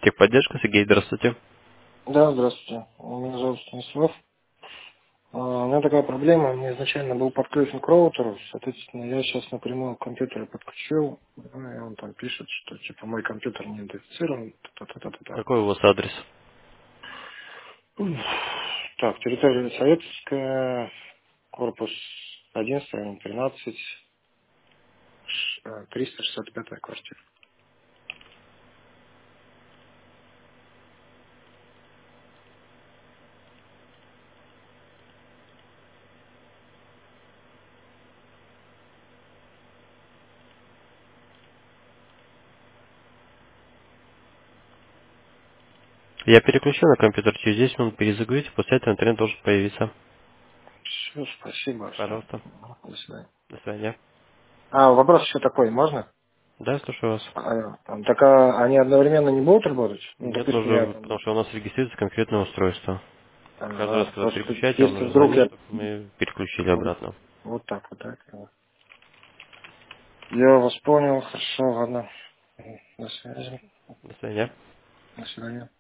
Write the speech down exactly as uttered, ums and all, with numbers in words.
Техподдержка, Сергей, здравствуйте. Да, здравствуйте. Меня зовут Станислав. А, У меня такая проблема. Мне изначально был подключен к роутеру. Соответственно, я сейчас напрямую к компьютеру подключил. Ну, и он там пишет, что типа мой компьютер не идентифицирован. Та-та-та-та-та. Какой у вас адрес? Уф. Так, территория Советская, корпус один, строение тринадцать, ш- э, триста шестьдесят пятая квартира. Я переключил на компьютер, через десять минут перезагрузите, после этого интернет должен появиться. Все, спасибо. Все. Пожалуйста. До свидания. До свидания. А, вопрос еще такой, можно? Да, слушаю вас. А, там, так а они одновременно не будут работать? Ну, Нет, допустим, я нужно, там, потому что у нас регистрируется конкретное устройство. Каждый раз, ага, когда просто переключаете, вам если нужно вдруг звонить, я чтобы мы переключили вот, обратно. вот так вот, да? Я вас понял, хорошо, ладно. До связи, До свидания. до свидания.